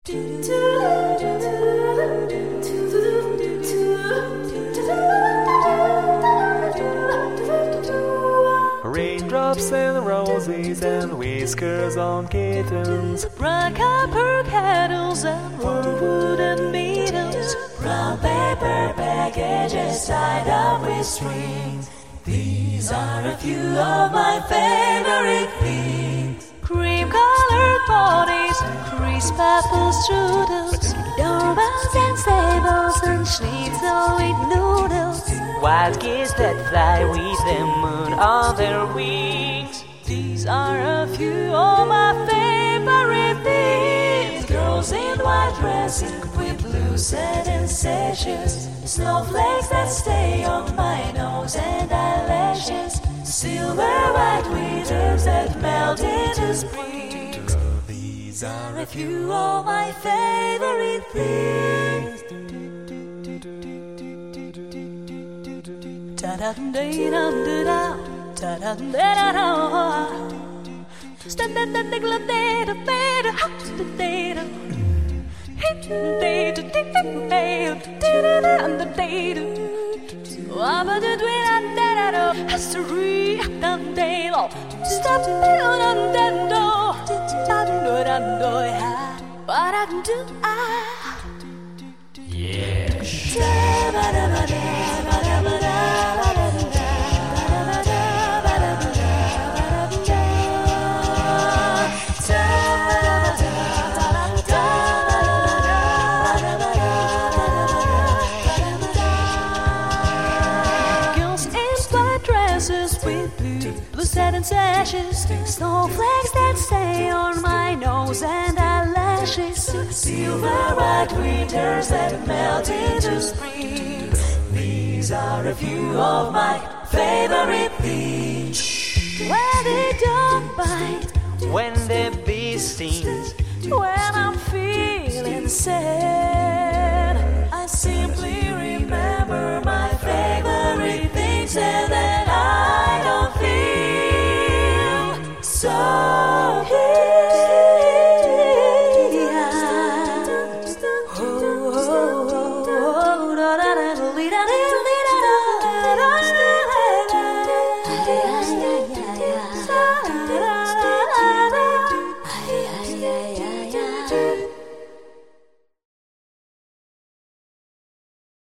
Raindrops and roses and whiskers on kittens, brown copper kettles and wooden needles, brown paper packages tied up with strings. These are a few of my favorite things. Cream-colored ponies, crisp apple strudels, doorbells and stables and schnitzel with noodles, wild geese that fly with the moon on their wings. These are a few of my favorite things. Girls in white dresses with blue satin sashes, snowflakes that stay on my nose and eyelashes, silver white winters that melt into spring. these are A few of my favorite things. Ta-da-dum-dee-dum-dee-da, ta-dum-dee-da-da. Sta-da-da-da-da-da-da-da-da, ha-da-da-da. Hit-da-da-da-da-da-da-da-da-da-da. Wa-ba-da-dwee-da-da-da-do, has-to-ree-dum-dee-lo. Stop-it-on-dum-do, da-dum-do-dum-do-ha. Wa-da-dum-do-ah. with blue satin sashes, snowflakes that stay on my nose and eyelashes, silver white winters that melt into spring. These are a few of my favorite things. When they don't bite, when the bee stings, when I'm feeling sad.